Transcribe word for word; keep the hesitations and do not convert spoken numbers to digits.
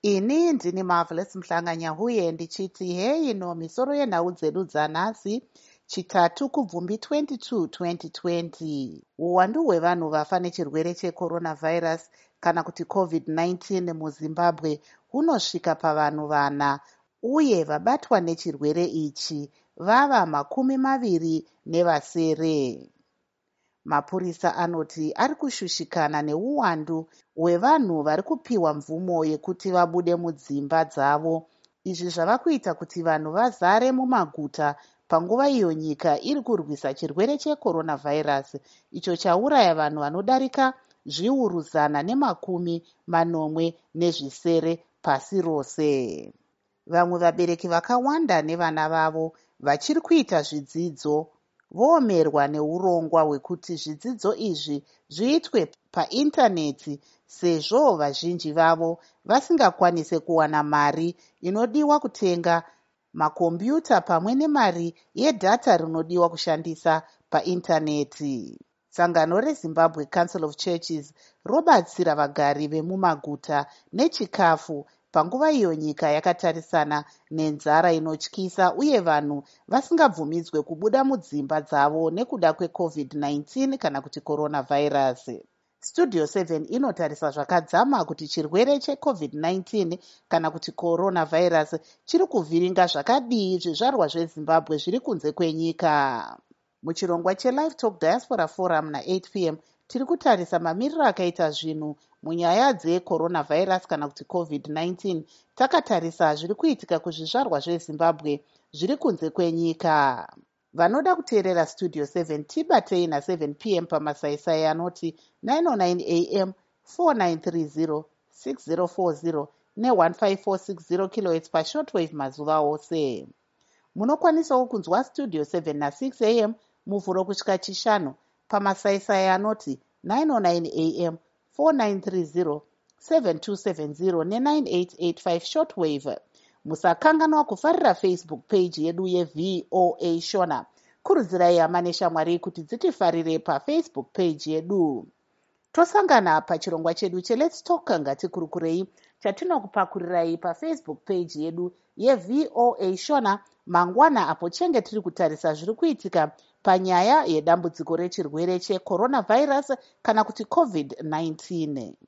Ini ndini Marvelous Mhlanganyahuye ndichiti hei ino misoro yenhau dzedu dzanhasi chitatu kubvumbi twenty-two twenty twenty. Uwandu hwevanhu vafa nechirwere checoronavirus kana kuti covid nineteen muZimbabwe hunosvika pavanhu vana uye vabatwa nechirwere ichi vava makumi maviri nevasere. Mapurisa anoti ari kushushikana neuwandu hwevanhu vari kupiwa mvumo yekuti vabude mudzimba dzavo. Izvi zvava kuita kuti vanhu vazare mumaguta panguva iyo nyika iri kurwisa chirwere checoronavirus icho chauraya vanhu vanodarika zviuru zana nemakumi manomwe nezvisere pasi rose. Vamwe vabereki vakawanda nevana vavo vachiri kuita zvidzidzo voomerwa neurongwa hwekuti zvidzidzo izvi zviitwe paindaneti sezvo vazhinji vavo vasingakwanise kuwana mari inodiwa kutenga makombiyuta pamwe nemari yedhata rinodiwa kushandisa paindaneti. Sangano reZimbabwe Council of Churches robatsira vagari vemumaguta nechikafu panguva iyo nyika yakatarisana nenzara inotyisa uye vanhu vasingabvumidzwe kubuda mudzimba dzavo nekuda kwecovid nineteen kana kuti coronavirus. Studio seven inotarisa zvakadzama kuti chirwere checovid nineteen kana kuti coronavirus chiri kuvhiringa zvakadii zvizvarwa zveZimbabwe zviri kunze kwenyika. Muchirongwa cheLive Talk Diaspora Forum na-eight p m tiri kutarisa mamiriro akaita zvinhu munyaya dzecoronavirus kana kuti covid nineteen takatarisa zviri kuitika kuzvizvarwa zveZimbabwe zviri kunze kwenyika. Vanoda kuteerera Studio seven tibatei na-seven p m pamasaisai anoti nine oh nine a m, four nine three zero, six zero four zero ne-fifteen four six zero kilohertz pashortwave mazuva ose. Munokwanisawo kunzwa Studio seven na-six a m muvhuro kusvika chishanu pamasaisai anoti nine oh nine a m, four nine three zero, seven two seven zero ne-nine eight eight five shortwave. Musakanganwa kufarira Facebook page yedu yeV O A Shona. Kurudzirai hama neshamwari kuti dzitifarire paFacebook page yedu. Tosangana pachirongwa chedu cheLet's Talk Ngatikurukurei chatinokupakurirai paFacebook page yedu yeV O A Shona mangwana apo chenge tiri kutarisa zviri kuitika panyaya yedambudziko rechirwere checoronavirus kana kuti covid nineteen.